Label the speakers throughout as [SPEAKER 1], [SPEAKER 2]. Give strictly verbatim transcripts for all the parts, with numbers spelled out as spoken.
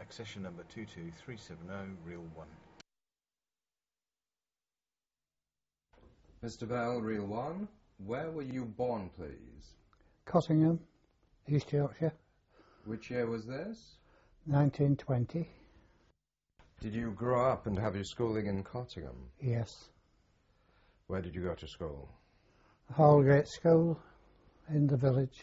[SPEAKER 1] accession number two two three seven zero, reel one.
[SPEAKER 2] Mister Bell, reel one. Where were you born, please?
[SPEAKER 3] Cottingham, East Yorkshire.
[SPEAKER 2] Which year was this?
[SPEAKER 3] nineteen twenty.
[SPEAKER 2] Did you grow up and have your schooling in Cottingham?
[SPEAKER 3] Yes.
[SPEAKER 2] Where did you go to school?
[SPEAKER 3] Hallgate School in the village.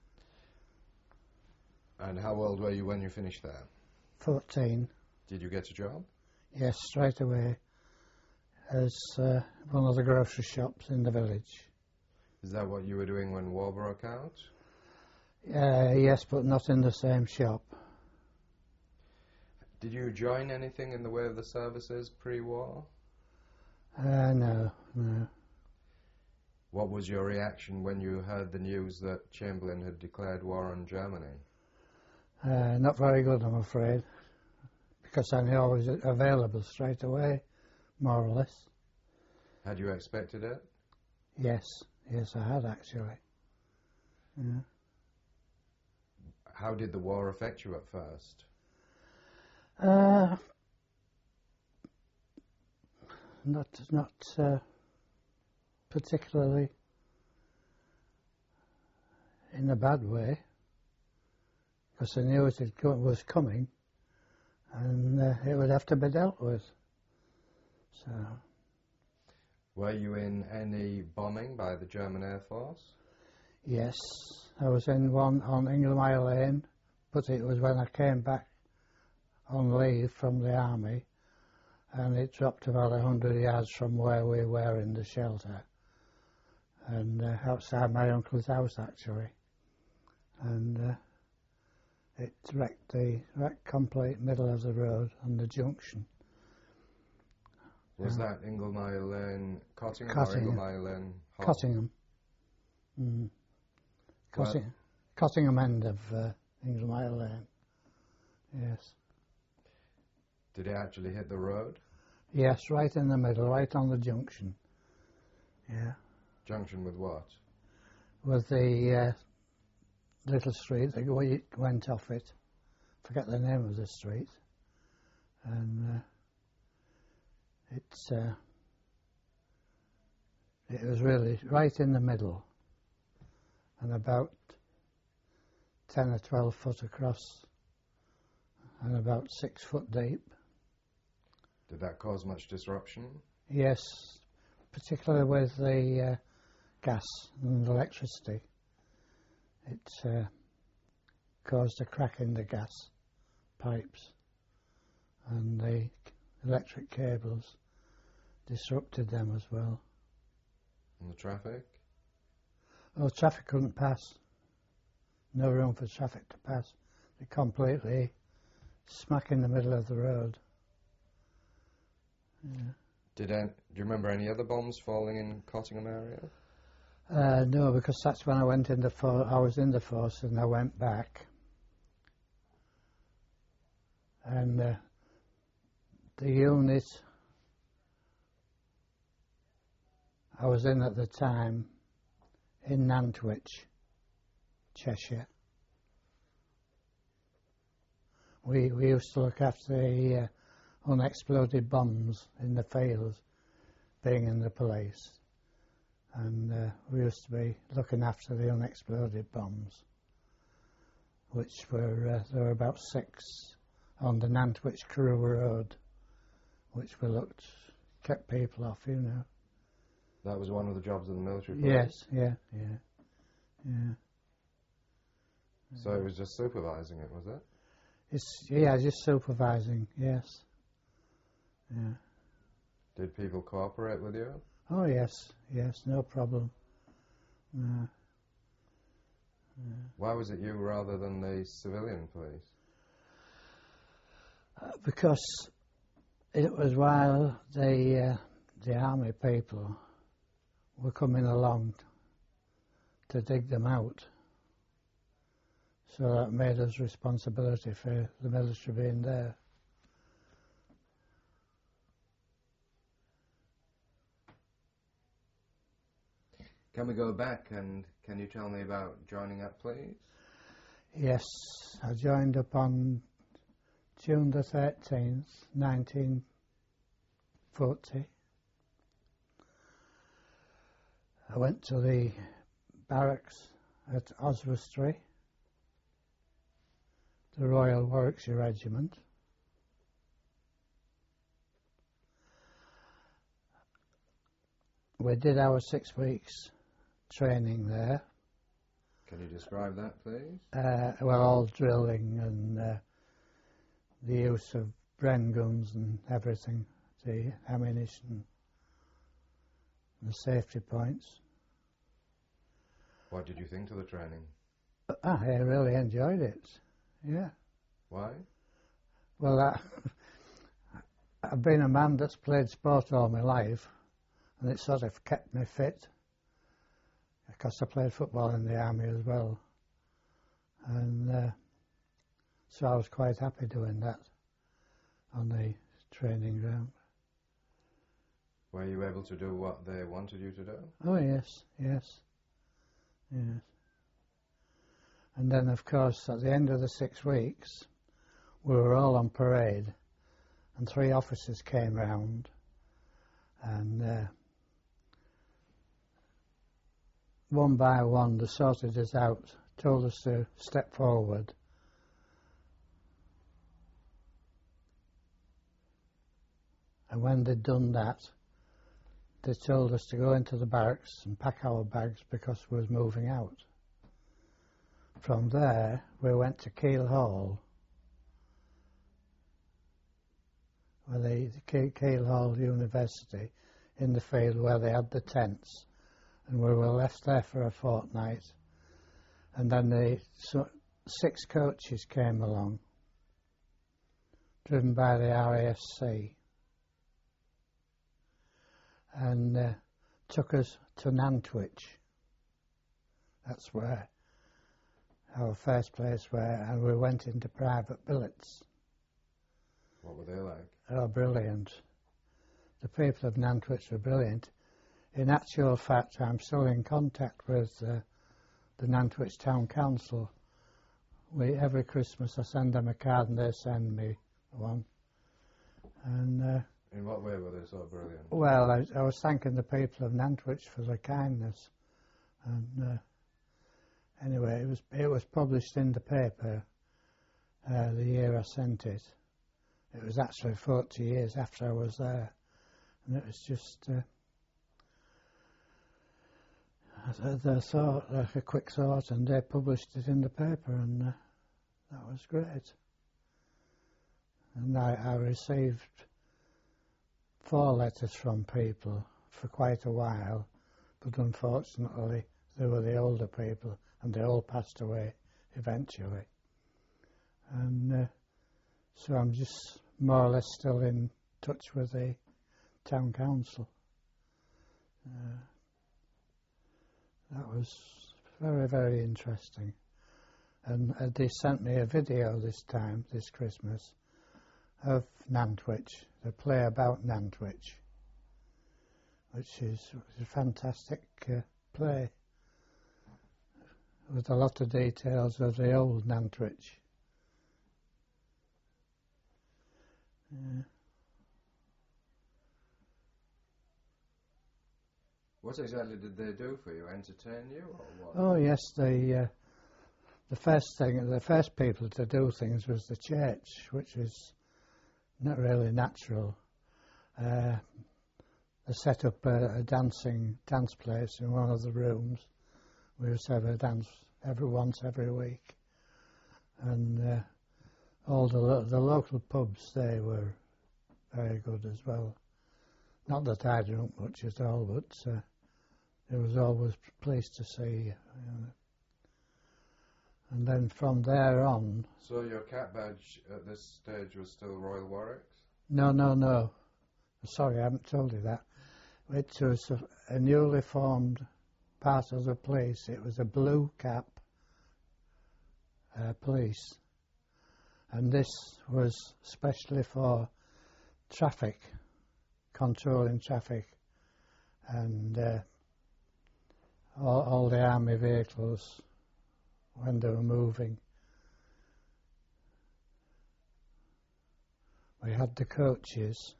[SPEAKER 2] And how old were you when you finished there?
[SPEAKER 3] fourteen.
[SPEAKER 2] Did you get a job?
[SPEAKER 3] Yes, straight away as uh, one of the grocery shops in the village.
[SPEAKER 2] Is that what you were doing when war broke out?
[SPEAKER 3] Uh, yes, but not in the same shop.
[SPEAKER 2] Did you join anything in the way of the services pre-war?
[SPEAKER 3] Uh, no, no.
[SPEAKER 2] What was your reaction when you heard the news that Chamberlain had declared war on Germany?
[SPEAKER 3] Uh, not very good, I'm afraid, because I knew I was available straight away, more or less.
[SPEAKER 2] Had you expected it?
[SPEAKER 3] Yes, yes, I had actually. Yeah.
[SPEAKER 2] How did the war affect you at first?
[SPEAKER 3] Uh, not, not uh, particularly in a bad way, because I knew it had co- was coming, and uh, it would have to be dealt with. So.
[SPEAKER 2] Were you in any bombing by the German Air Force?
[SPEAKER 3] Yes, I was in one on Inglemire Lane, but it was when I came back on leave from the army, and it dropped about a hundred yards from where we were in the shelter, and uh, outside my uncle's house actually, and uh, it wrecked the wrecked complete middle of the road on the junction.
[SPEAKER 2] Was
[SPEAKER 3] uh,
[SPEAKER 2] that Inglemire Lane, Cottingham,
[SPEAKER 3] Cottingham.
[SPEAKER 2] or Inglemire Lane Hall?
[SPEAKER 3] Cottingham. Mm. Cotting,
[SPEAKER 2] Well,
[SPEAKER 3] Cottingham end of uh, Inglemire Lane. Yes.
[SPEAKER 2] did it actually hit the road?
[SPEAKER 3] Yes, right in the middle, right on the junction. Yeah.
[SPEAKER 2] Junction with what?
[SPEAKER 3] With the uh, little street that we went off it. Forget the name of the street. And uh, it's uh, it was really right in the middle, and about ten or twelve foot across, and about six foot deep.
[SPEAKER 2] Did that cause much disruption?
[SPEAKER 3] Yes, particularly with the uh, gas and electricity. It uh, caused a crack in the gas pipes, and the electric cables disrupted them as well.
[SPEAKER 2] And the traffic?
[SPEAKER 3] Oh, traffic couldn't pass. No room for traffic to pass. They're completely smack in the middle of the road. Yeah.
[SPEAKER 2] Did any, do you remember any other bombs falling in Cottingham area?
[SPEAKER 3] Uh, no, because that's when I went in the force. I was in the force, and I went back, and uh, the unit I was in at the time in Nantwich, Cheshire. We we used to look after the uh, unexploded bombs in the fields, being in the police. And uh, we used to be looking after the unexploded bombs, which were, uh, there were about six on the Nantwich Crewe Road, which we looked, kept people off, you know.
[SPEAKER 2] That was one of the jobs of the military police?
[SPEAKER 3] Yes, yeah, yeah, yeah.
[SPEAKER 2] So it was just supervising it, was it?
[SPEAKER 3] It's, yeah, just supervising, yes. Yeah.
[SPEAKER 2] Did people cooperate with you?
[SPEAKER 3] Oh, yes, yes, no problem. No. Yeah.
[SPEAKER 2] Why was it you rather than the civilian police?
[SPEAKER 3] Uh, because it was while the uh, the army people were coming along to dig them out, so that made us responsibility for the military being there.
[SPEAKER 2] Can we go back and can you tell me about joining up, please?
[SPEAKER 3] Yes, I joined up on June the thirteenth, nineteen forty. I went to the barracks at Oswestry, the Royal Warwickshire Regiment. We did our six weeks training there.
[SPEAKER 2] Can you describe that, please?
[SPEAKER 3] Uh, well, all drilling and uh, the use of Bren guns and everything, the ammunition, the safety points.
[SPEAKER 2] What did you think of the training?
[SPEAKER 3] Ah, I really enjoyed it, yeah.
[SPEAKER 2] Why?
[SPEAKER 3] Well, I, I've been a man that's played sport all my life, and it sort of kept me fit, because I played football in the army as well. And uh, so I was quite happy doing that on the training ground.
[SPEAKER 2] Were you able to do what they wanted you to do?
[SPEAKER 3] Oh, yes, yes, yes. And then, of course, at the end of the six weeks, we were all on parade, and three officers came round, and uh, one by one they sorted us out, told us to step forward. And when they'd done that, they told us to go into the barracks and pack our bags because we was moving out. From there, we went to Keele Hall, where the, the Keele Hall University, in the field where they had the tents, and we were left there for a fortnight. And then the so, six coaches came along, driven by the R A F C, and uh, took us to Nantwich. That's where our first place were, and we went into private billets.
[SPEAKER 2] What were they like?
[SPEAKER 3] Oh, brilliant. The people of Nantwich were brilliant. In actual fact, I'm still in contact with uh, the Nantwich Town Council. We, every Christmas I send them a card and they send me one. And uh,
[SPEAKER 2] in what way were they so brilliant?
[SPEAKER 3] Well, I, I was thanking the people of Nantwich for their kindness. And uh, anyway, it was it was published in the paper uh, the year I sent it. It was actually forty years after I was there, and it was just uh, the thought, like a quick thought, and they published it in the paper, and uh, that was great. And I, I received four letters from people for quite a while, but unfortunately they were the older people, and they all passed away eventually. And uh, so I'm just more or less still in touch with the town council. Uh, that was very, very interesting. And uh, they sent me a video this time, this Christmas, of Nantwich, the play about Nantwich, which is, is a fantastic uh, play with a lot of details of the old Nantwich. Yeah.
[SPEAKER 2] What exactly did they do for you? Entertain you, or what?
[SPEAKER 3] Oh yes, the uh, the first thing, the first people to do things was the church, which was not really natural. Uh, they set up a, a dancing dance place in one of the rooms. We used to have a dance every once every week, and uh, all the lo- the local pubs, they were very good as well. Not that I drunk much at all, but uh, it was always pleased to see. You know. And then from there on.
[SPEAKER 2] So your cap badge at this stage was still Royal Warwick's?
[SPEAKER 3] No, no, no. Sorry, I haven't told you that. It was a, a newly formed part of the police. It was a blue cap uh, police. And this was specially for traffic, controlling traffic, and uh, all, all the army vehicles when they were moving. we had the coaches,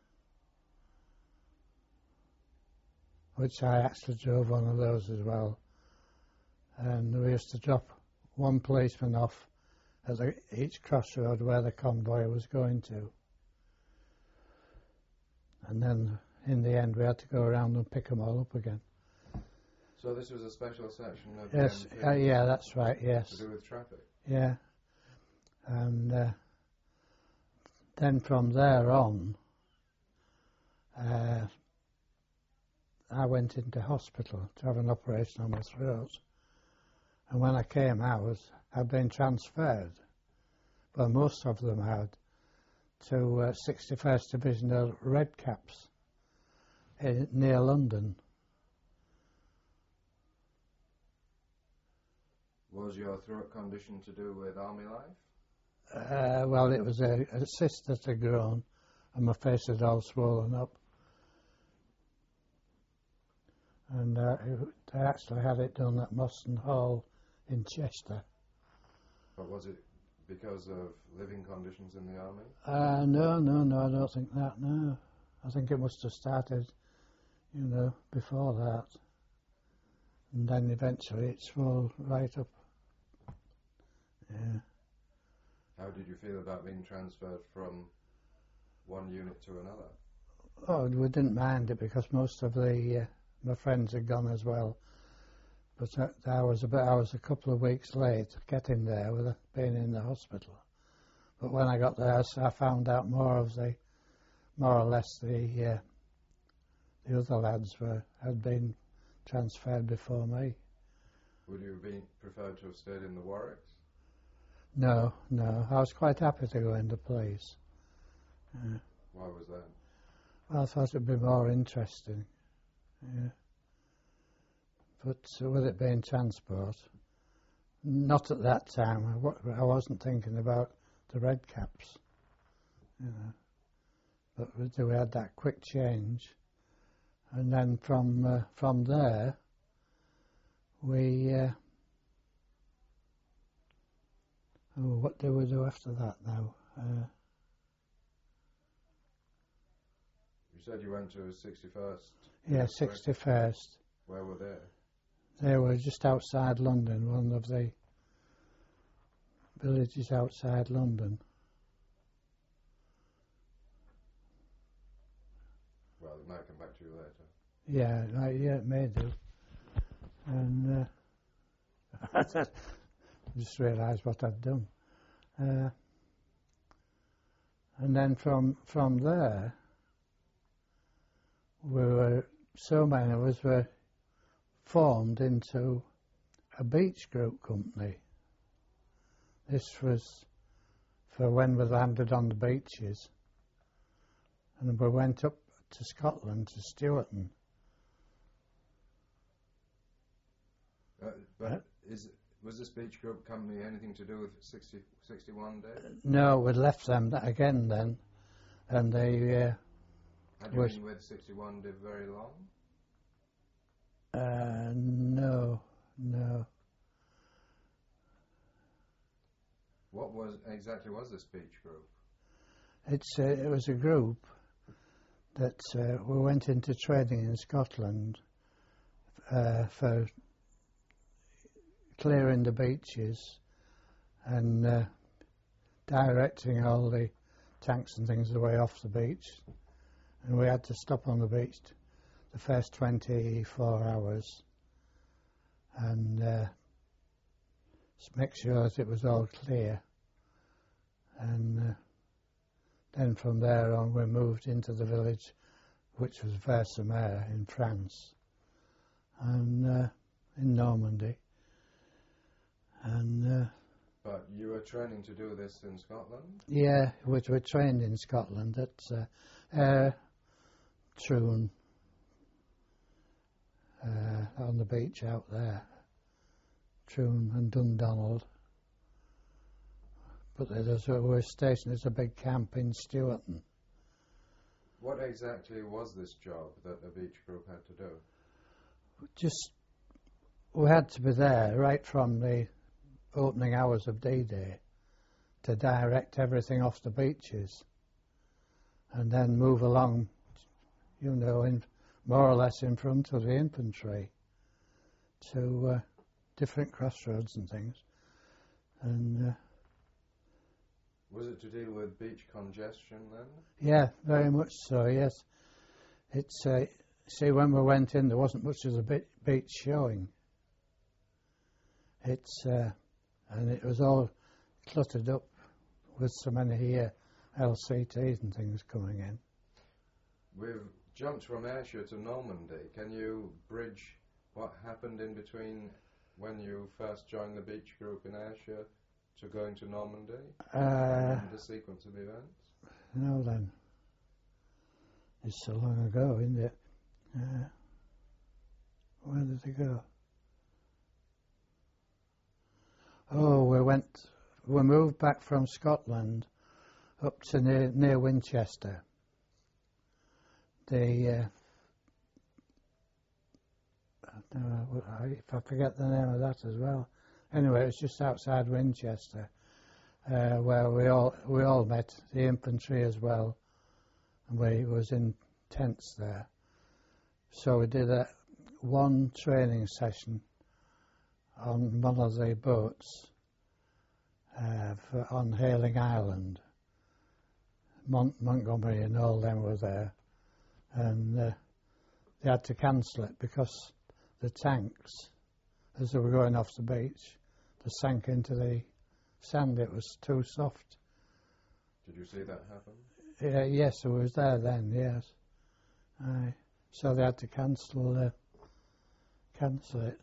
[SPEAKER 3] which I actually drove one of those as well. And we used to drop one policeman off at the, each crossroad where the convoy was going to. And then in the end we had to go around and pick them all up again.
[SPEAKER 2] So this was a special section of
[SPEAKER 3] Yes,
[SPEAKER 2] the M P
[SPEAKER 3] uh, yeah, that's right, yes.
[SPEAKER 2] to do with traffic?
[SPEAKER 3] Yeah. And uh, then from there on, uh, I went into hospital to have an operation on my throat. And when I came out, I'd been transferred, but most of them had, to uh, sixty-first Divisional Redcaps in, near London.
[SPEAKER 2] Was your throat condition to do with army life?
[SPEAKER 3] Uh, well, it was a, a cyst that had grown, and my face had all swollen up. And uh, it, they actually had it done at Moston Hall in Chester.
[SPEAKER 2] But was it because of living conditions in the army?
[SPEAKER 3] Uh, no, no, no, I don't think that, no. I think it must have started, you know, before that. And then eventually it swelled right up. Yeah.
[SPEAKER 2] How did you feel about being transferred from one unit to another?
[SPEAKER 3] Oh, we didn't mind it because most of the uh, my friends had gone as well. But uh, I was about I was a couple of weeks late getting there with being in the hospital. But when I got there, I found out more of the, more or less the uh, the other lads were had been transferred before me.
[SPEAKER 2] Would you have been preferred to have stayed in the Warwicks?
[SPEAKER 3] No, no. I was quite happy to go into police. Yeah.
[SPEAKER 2] Why was that?
[SPEAKER 3] Well, I thought it'd be more interesting. Yeah. But uh, with it being transport, not at that time. I, wa- I wasn't thinking about the red caps, you know. But we, we had that quick change, and then from uh, from there, we. Uh, oh, what do we do after that now? Uh,
[SPEAKER 2] You said you went to sixty-first.
[SPEAKER 3] yeah, sixty-first.
[SPEAKER 2] Where were they?
[SPEAKER 3] They were just outside London, one of the villages outside London.
[SPEAKER 2] Well, it might come back to you later.
[SPEAKER 3] Yeah, right, yeah, it may do. And uh, I just realised what I'd done. Uh, and then from from there, we were, so many of us were formed into a beach group company. This was for when we landed on the beaches, and we went up to Scotland, to Stewarton.
[SPEAKER 2] Uh, but
[SPEAKER 3] Uh,
[SPEAKER 2] is was this beach group company anything to do with sixty, sixty-one day?
[SPEAKER 3] No, we'd left them that again then, and they uh,
[SPEAKER 2] Had you
[SPEAKER 3] was,
[SPEAKER 2] been with sixty-one day very long?
[SPEAKER 3] uh, no, no.
[SPEAKER 2] What was exactly was this beach group?
[SPEAKER 3] It's uh, it was a group that uh, we went into training in Scotland uh, for clearing the beaches and uh, directing all the tanks and things away off the beach. And we had to stop on the beach the first twenty-four hours and uh, make sure that it was all clear. And uh, then from there on we moved into the village, which was Versailles in France, and uh, in Normandy. And uh,
[SPEAKER 2] But you were training to do this in Scotland?
[SPEAKER 3] yeah, which were trained in Scotland at uh, uh, Troon, uh, on the beach out there, Troon and Dundonald. But there's a, we're stationed at a big camp in Stewarton.
[SPEAKER 2] What exactly was this job that a beach group had to do?
[SPEAKER 3] Just, we had to be there right from the opening hours of D-Day to direct everything off the beaches. and then move along, you know, in more or less in front of the infantry to uh, different crossroads and things. And uh,
[SPEAKER 2] was it to deal with beach congestion then?
[SPEAKER 3] yeah, very much so, yes. It's, uh, see, when we went in, there wasn't much of the be- beach showing. It's, uh, and it was all cluttered up with so many uh, L C Ts and things coming in.
[SPEAKER 2] We've jumped from Ayrshire to Normandy. Can you bridge what happened in between when you first joined the beach group in Ayrshire to going to Normandy?
[SPEAKER 3] Uh,
[SPEAKER 2] and the sequence of events?
[SPEAKER 3] No then. It's so long ago, isn't it? Uh, where did it go? Oh, we went, we moved back from Scotland up to near, near Winchester. The, uh, I don't know if I forget the name of that as well. Anyway, it was just outside Winchester, uh, where we all we all met, the infantry as well, and we was in tents there. So we did a one training session on one of the boats uh, for, on Hayling Island. Mont- Montgomery and all them were there, and uh, they had to cancel it because the tanks, as they were going off the beach, they sank into the sand. It was too soft.
[SPEAKER 2] Did you see that happen?
[SPEAKER 3] Uh, yes, I was there then, yes. Aye. So they had to cancel uh, cancel it.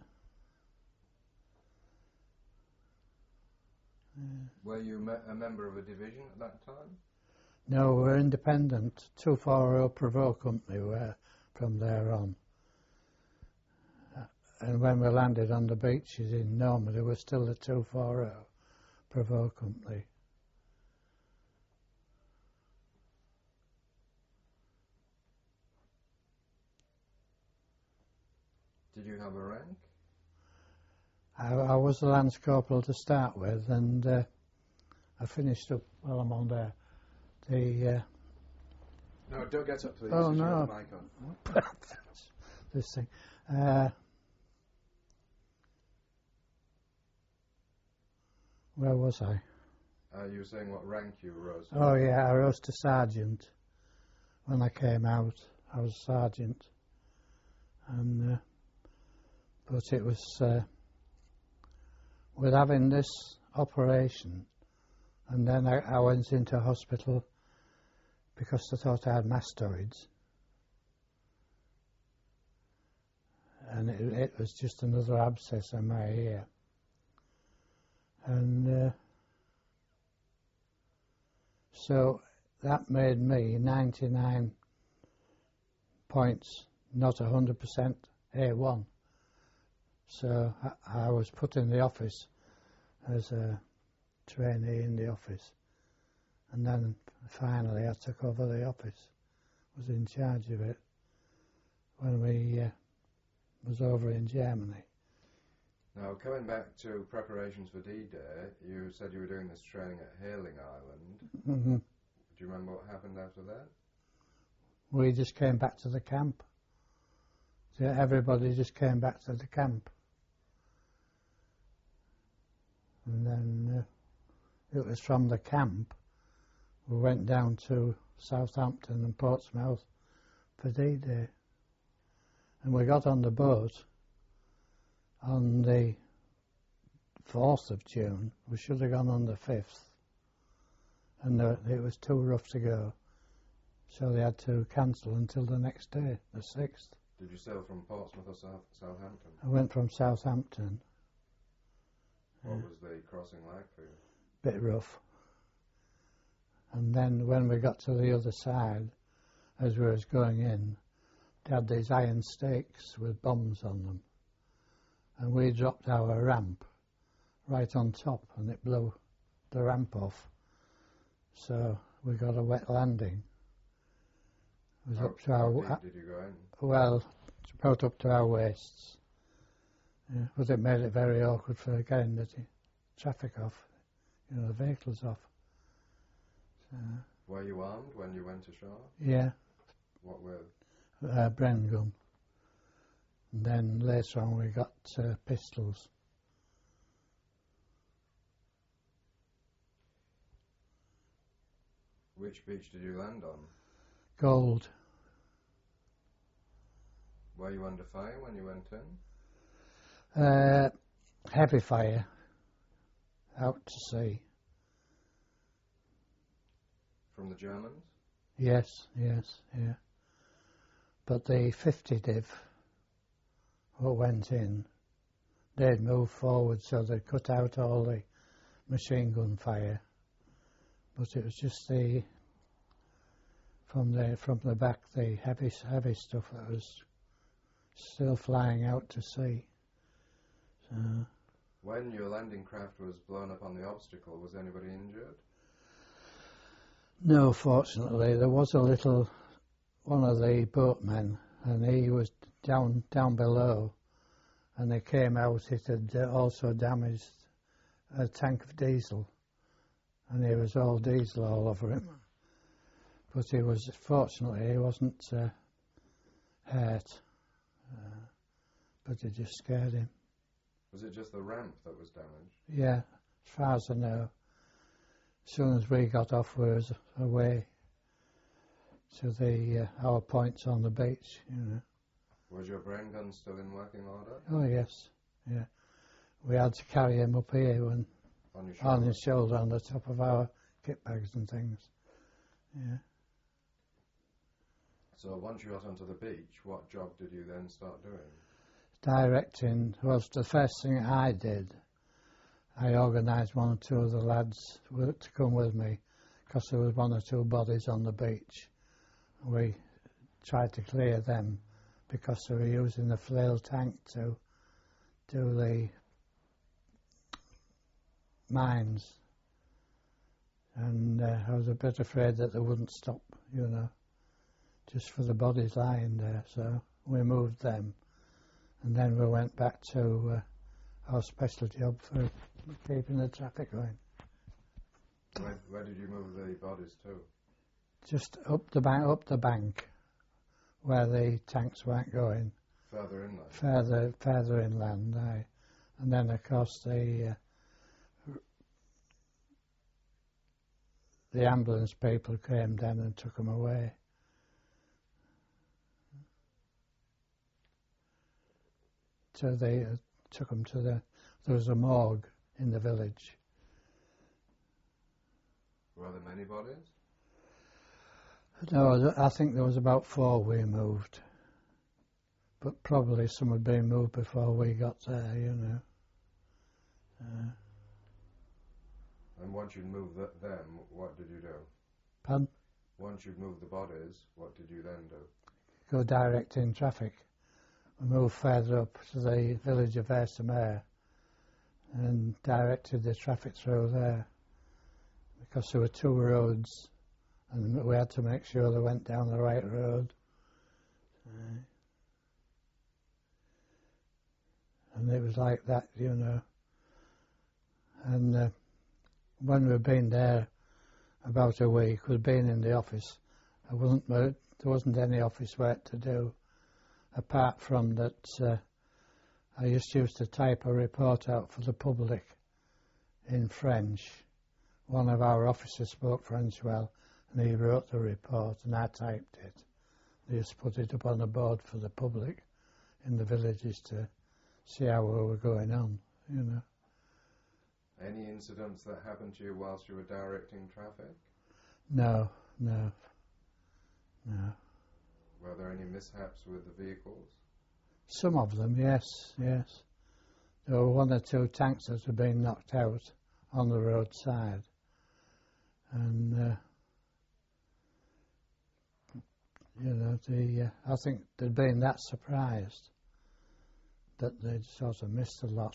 [SPEAKER 3] Uh,
[SPEAKER 2] Were you me- a member of a division at that time?
[SPEAKER 3] no, we were independent. two forty Provost Company were from there on. Uh, and when we landed on the beaches in Normandy, we were still the two forty Provost Company.
[SPEAKER 2] Did you have a rank?
[SPEAKER 3] I, I was a Lance Corporal to start with, and uh, I finished up while I'm on there. The uh,
[SPEAKER 2] No, don't get up, please.
[SPEAKER 3] Oh,
[SPEAKER 2] Just
[SPEAKER 3] no.
[SPEAKER 2] hold the mic on.
[SPEAKER 3] this thing. Uh, where was I?
[SPEAKER 2] Uh, you were saying what rank you rose to.
[SPEAKER 3] Oh yeah, I rose to sergeant. When I came out, I was sergeant, and uh, but it was uh, with having this operation, and then I, I went into hospital because they thought I had mastoids, and it, it was just another abscess in my ear, and uh, so that made me ninety-nine points, not one hundred percent A one. So I, I was put in the office as a trainee in the office, and then finally I took over the office, was in charge of it when we uh, was over in Germany.
[SPEAKER 2] Now, coming back to preparations for D-Day, you said you were doing this training at Hayling Island.
[SPEAKER 3] Mm-hmm.
[SPEAKER 2] Do you remember what happened after that?
[SPEAKER 3] We just came back to the camp. So everybody just came back to the camp. And then uh, it was from the camp we went down to Southampton and Portsmouth for D-Day. And we got on the boat on the fourth of June. We should have gone on the fifth. And the, it was too rough to go. So they had to cancel until the next day, the sixth.
[SPEAKER 2] Did you sail from Portsmouth or South- Southampton?
[SPEAKER 3] I went from Southampton.
[SPEAKER 2] What
[SPEAKER 3] Yeah.
[SPEAKER 2] was the crossing like for you?
[SPEAKER 3] Bit rough. And then when we got to the other side, as we was going in, they had these iron stakes with bombs on them. And we dropped our ramp right on top, and it blew the ramp off. So we got a wet landing. It was
[SPEAKER 2] How,
[SPEAKER 3] up to
[SPEAKER 2] how
[SPEAKER 3] our,
[SPEAKER 2] deep did you go in?
[SPEAKER 3] well, it's about up to our waists. Yeah, but it made it very awkward for getting the t- traffic off, you know, the vehicles off. Uh,
[SPEAKER 2] Were you armed when you went ashore?
[SPEAKER 3] yeah,
[SPEAKER 2] What with?
[SPEAKER 3] uh, Bren gun. And then later on we got uh, pistols.
[SPEAKER 2] Which beach did you land on?
[SPEAKER 3] Gold.
[SPEAKER 2] Were you under fire when you went in?
[SPEAKER 3] Uh, heavy fire. Out to sea.
[SPEAKER 2] From the Germans?
[SPEAKER 3] Yes, yes, yeah. But the fifty div, what went in, they'd moved forward, so they cut out all the machine gun fire. But it was just the from the from the back, the heavy heavy stuff that was still flying out to sea. So,
[SPEAKER 2] when your landing craft was blown up on the obstacle, was anybody injured?
[SPEAKER 3] no, fortunately, there was a little one of the boatmen, and he was down down below, and they came out. It had uh, also damaged a tank of diesel, and he was all diesel all over him. But he was, fortunately, he wasn't uh, hurt, uh, but it just scared him.
[SPEAKER 2] Was it just the ramp that was damaged?
[SPEAKER 3] Yeah, as far as I know. As soon as we got off, we was away to the uh, our points on the beach, you know.
[SPEAKER 2] Was your brain gun still in working order?
[SPEAKER 3] Oh yes, yeah. We had to carry him up here when
[SPEAKER 2] On your shoulder?
[SPEAKER 3] on his shoulder, on the top of our kit bags and things. Yeah.
[SPEAKER 2] So once you got onto the beach, what job did you then start doing?
[SPEAKER 3] Directing was the first thing I did. I organised one or two of the lads wi- to come with me, because there was one or two bodies on the beach. We tried to clear them because they were using the flail tank to do the mines. And uh, I was a bit afraid that they wouldn't stop, you know, just for the bodies lying there. So we moved them. And then we went back to uh, our special job for keeping the traffic going.
[SPEAKER 2] Where, where did you move the bodies to?
[SPEAKER 3] Just up the bank, up the bank, where the tanks weren't going.
[SPEAKER 2] Further inland?
[SPEAKER 3] Further, further inland, aye. And then of course the uh, the ambulance people came down and took them away. So they uh, took them to the. There was a morgue in the village.
[SPEAKER 2] Were there many bodies?
[SPEAKER 3] No, I think there was about four we moved, but probably some had been moved before we got there, you know. Uh,
[SPEAKER 2] And once you'd moved th- them, what did you do?
[SPEAKER 3] pardon?
[SPEAKER 2] Once you'd moved the bodies, what did you then do?
[SPEAKER 3] Go direct in traffic. We moved further up to the village of Ayrsham and directed the traffic through there, because there were two roads and we had to make sure they went down the right road. Uh, and it was like that, you know. And uh, when we'd been there about a week, we'd been in the office. I wasn't, there wasn't any office work to do, apart from that uh, I just used to type a report out for the public in French. One of our officers spoke French well, and he wrote the report, and I typed it. They just put it up on a board for the public in the villages to see how we were going on, you know.
[SPEAKER 2] Any incidents that happened to you whilst you were directing traffic?
[SPEAKER 3] No, no, no.
[SPEAKER 2] Were there any mishaps with the vehicles?
[SPEAKER 3] Some of them, yes, yes. There were one or two tanks that had been knocked out on the roadside. And, uh, you know, the, uh, I think they'd been that surprised that they'd sort of missed a lot.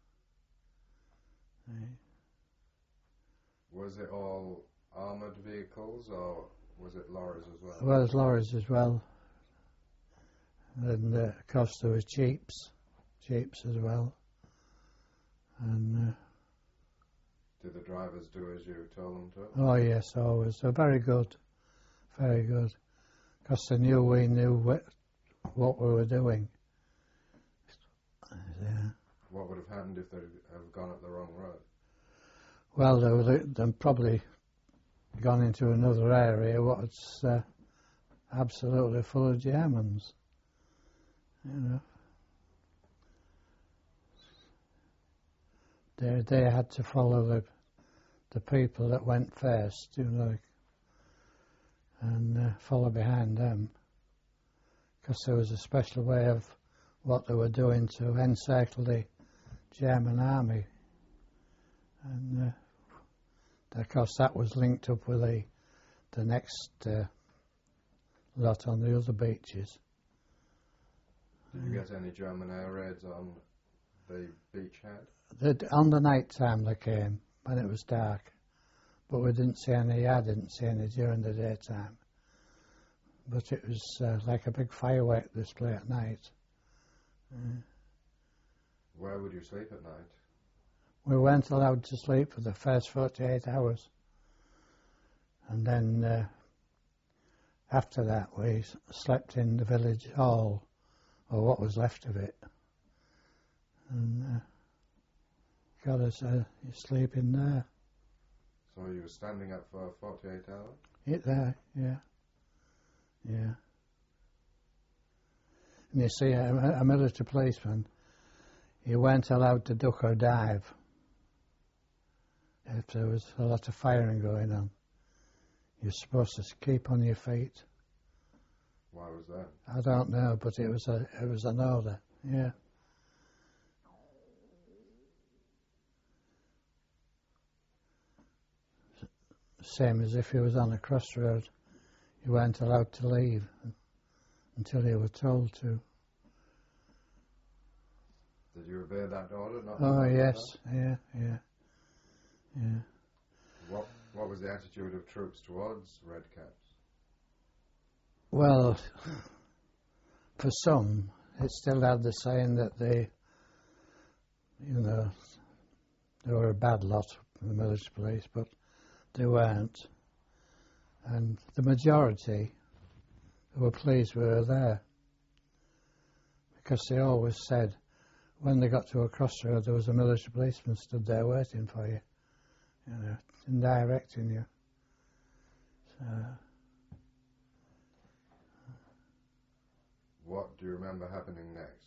[SPEAKER 3] Eh?
[SPEAKER 2] Was it all armoured vehicles or was it lorries as well?
[SPEAKER 3] Well, there's lorries as well. And, uh, of course, there was jeeps, jeeps as well. And, uh,
[SPEAKER 2] Did the drivers do as you told them to?
[SPEAKER 3] Oh yes, always. They're very good, very good, because they knew we knew what, what we were doing. Yeah.
[SPEAKER 2] What would have happened if they'd have gone up the wrong road?
[SPEAKER 3] Well, they would have probably gone into another area what's uh, absolutely full of Germans, you know. They they had to follow the the people that went first, you know, and uh, follow behind them, because there was a special way of what they were doing to encircle the German army, and uh, of course that was linked up with the the next uh, lot on the other beaches.
[SPEAKER 2] Did you get any German air raids on the beachhead?
[SPEAKER 3] The, on the night time they came, when it was dark, but we didn't see any, I didn't see any during the daytime. But it was uh, like a big firework display at night. Uh,
[SPEAKER 2] Where would you sleep at night?
[SPEAKER 3] we weren't allowed to sleep for the first forty-eight hours. And then uh, after that we s- slept in the village hall, or what was left of it. And uh, got us uh, sleep in there.
[SPEAKER 2] So you were standing up for forty-eight hours?
[SPEAKER 3] It there, yeah. Yeah. And you see, a, a military policeman, you weren't allowed to duck or dive if there was a lot of firing going on. You're supposed to keep on your feet.
[SPEAKER 2] Why was that?
[SPEAKER 3] I don't know, but it was a it was an order. Yeah. Same as if you was on a crossroad, you weren't allowed to leave until you were told to.
[SPEAKER 2] Did you obey that order? Not to
[SPEAKER 3] Oh
[SPEAKER 2] do
[SPEAKER 3] yes,
[SPEAKER 2] that?
[SPEAKER 3] yeah, yeah, yeah.
[SPEAKER 2] What What was the attitude of troops towards Red Caps?
[SPEAKER 3] Well, for some, it still had the saying that they, you know, they were a bad lot, the military police, but they weren't. And the majority were pleased we were there, because they always said when they got to a crossroad there was a military policeman stood there waiting for you, you know, and directing you. So,
[SPEAKER 2] What do you remember happening next?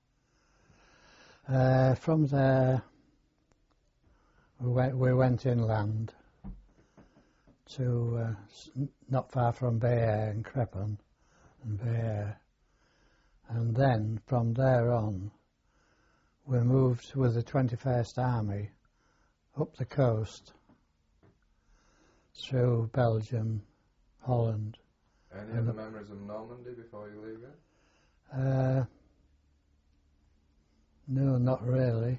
[SPEAKER 3] uh, from there we went, we went inland to uh, s- not far from Bayeux and Crepon and Bayeux, and then from there on we moved with the twenty-first Army up the coast through Belgium, Holland.
[SPEAKER 2] Any
[SPEAKER 3] And
[SPEAKER 2] other
[SPEAKER 3] the-
[SPEAKER 2] memories of Normandy before you leave it?
[SPEAKER 3] Uh, no, not really.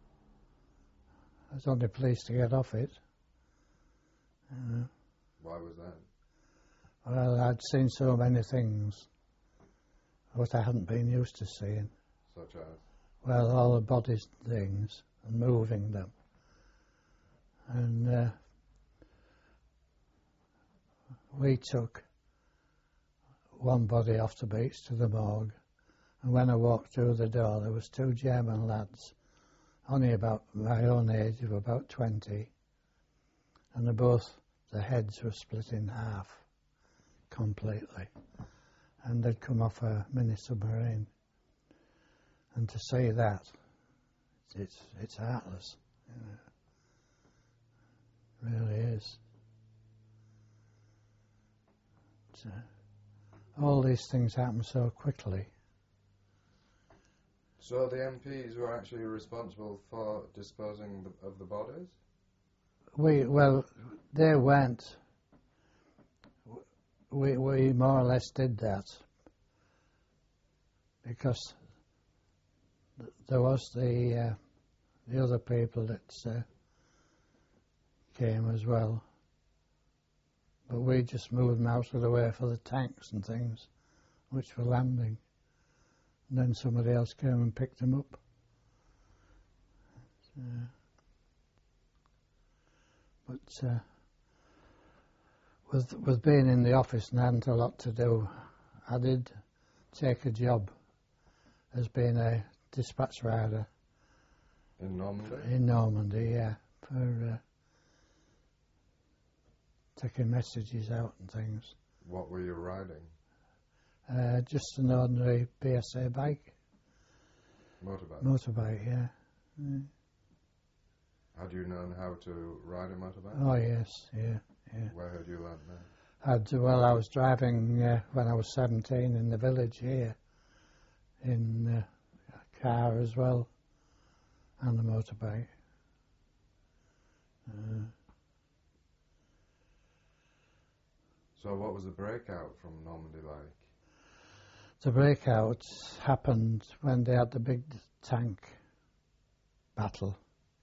[SPEAKER 3] I was only pleased to get off it. Uh,
[SPEAKER 2] Why was that?
[SPEAKER 3] well, I'd seen so many things what I hadn't been used to seeing.
[SPEAKER 2] Such as?
[SPEAKER 3] Well, all the body things and moving them. And uh, we took one body off the beach to the morgue, and when I walked through the door there was two German lads, only about my own age, of about twenty, and they both, the heads were split in half completely, and they'd come off a mini submarine. And to see that, it's it's heartless, you know. It really is. It's, uh, all these things happen so quickly.
[SPEAKER 2] So the M Ps were actually responsible for disposing the, of the bodies?
[SPEAKER 3] We well, they weren't. We we more or less did that because th- there was the uh, the other people that uh, came as well, but we just moved them out of the way for the tanks and things, which were landing. And then somebody else came and picked them up. So, But uh, with with being in the office and hadn't a lot to do, I did take a job as being a dispatch rider
[SPEAKER 2] In Normandy?
[SPEAKER 3] in Normandy, yeah, for uh, taking messages out and things.
[SPEAKER 2] What were you riding?
[SPEAKER 3] Uh, just an ordinary B S A bike,
[SPEAKER 2] Motorbike?
[SPEAKER 3] motorbike, yeah. Mm.
[SPEAKER 2] Had you known how to ride a motorbike?
[SPEAKER 3] Oh yes, yeah, yeah.
[SPEAKER 2] Where had you learnt that?
[SPEAKER 3] I'd, well, I was driving uh, when I was seventeen in the village here, in uh, a car as well, and a motorbike. Uh,
[SPEAKER 2] So what was the breakout from Normandy like?
[SPEAKER 3] the breakout happened when they had the big tank battle,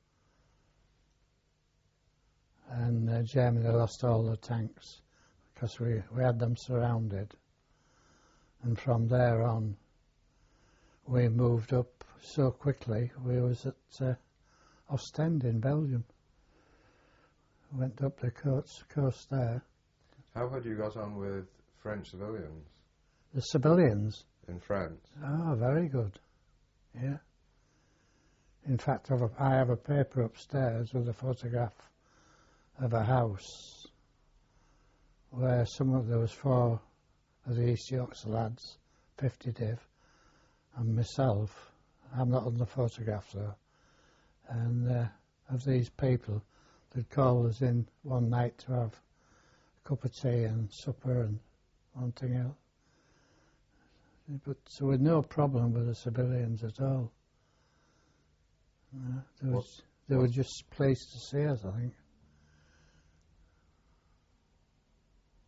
[SPEAKER 3] and uh, Germany lost all the tanks because we, we had them surrounded, and from there on we moved up so quickly. We was at uh, Ostend in Belgium, went up the coast, coast there.
[SPEAKER 2] How had you got on with French civilians
[SPEAKER 3] The civilians,
[SPEAKER 2] in France?
[SPEAKER 3] oh, very good, yeah. In fact, I've a, I have a paper upstairs with a photograph of a house where some of there was four of the East Yorkshire lads, fifty div, and myself. I'm not on the photograph though. And uh, of these people, they'd call us in one night to have a cup of tea and supper and one thing else. But so we had no problem with the civilians at all. Uh, they, was, they were just pleased to see us, I think.